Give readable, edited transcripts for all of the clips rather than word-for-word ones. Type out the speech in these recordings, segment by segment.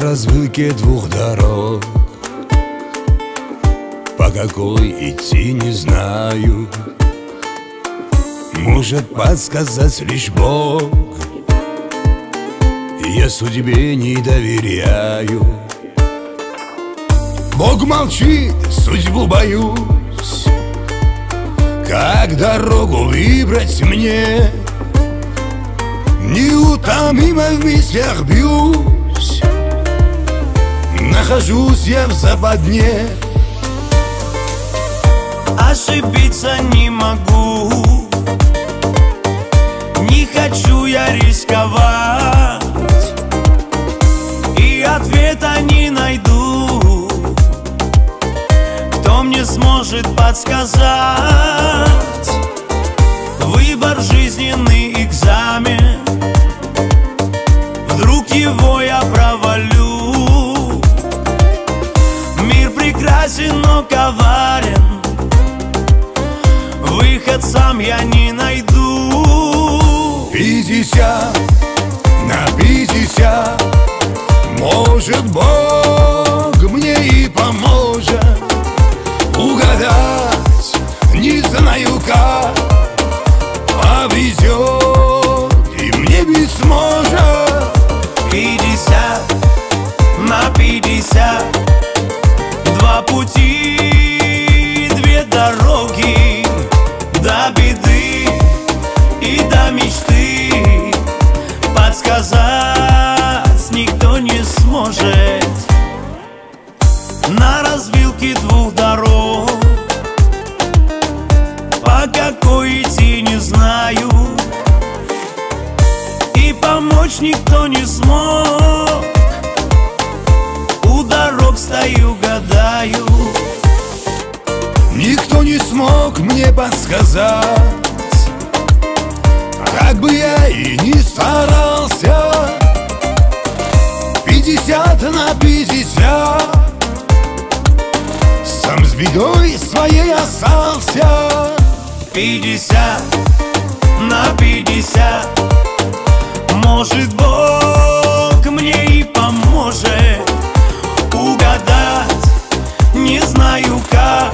развилке двух дорог. По какой идти не знаю, может подсказать лишь Бог. Я судьбе не доверяю. Бог молчит, судьбу боюсь. Как дорогу выбрать мне? Неутомимо в мыслях бьюсь. Нахожусь я в западне. Ошибиться не могу, не хочу я рисковать, и ответа не найду, кто мне сможет подсказать. Выбор — жизненный экзамен, вдруг его я провалю. Мир прекрасен, но коварен, выход сам я не найду. 50 на 50, может, Бог мне и поможет угадать, не знаю как. Повезет, и мне ведь сможет. 50 на 50, два пути, две дороги, до беды и до мечты. Подсказать никто не сможет. На развилке двух дорог, по какой идти не знаю, и помочь никто не смог. У дорог стою, гадаю. Никто не смог мне подсказать, как бы я и не старался. 50 на 50, сам с бедой своей остался. 50 на 50, может, Бог мне и поможет угадать, не знаю как.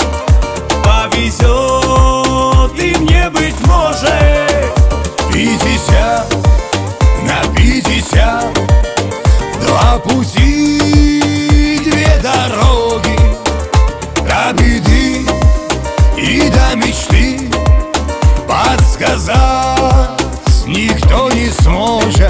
Повезет, и мне быть может. 50 на 50, два пути, две дороги, до беды и до мечты. Подсказать никто не сможет.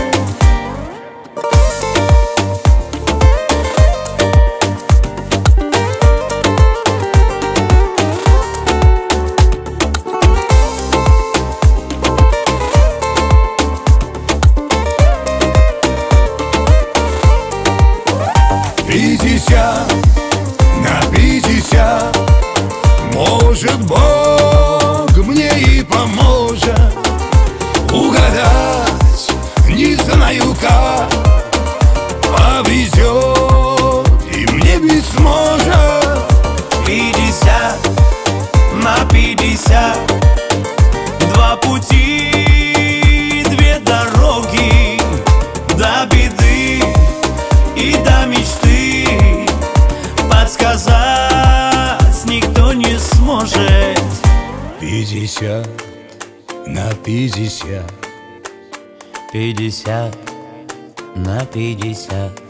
На 50, может, Бог мне и поможет угадать, не знаю как. Повезет, и мне ведь сможет. 50 на 50, два пути, две дороги, до беды и до мечты. Подсказать никто не сможет. 50 на 50, 50 на 50.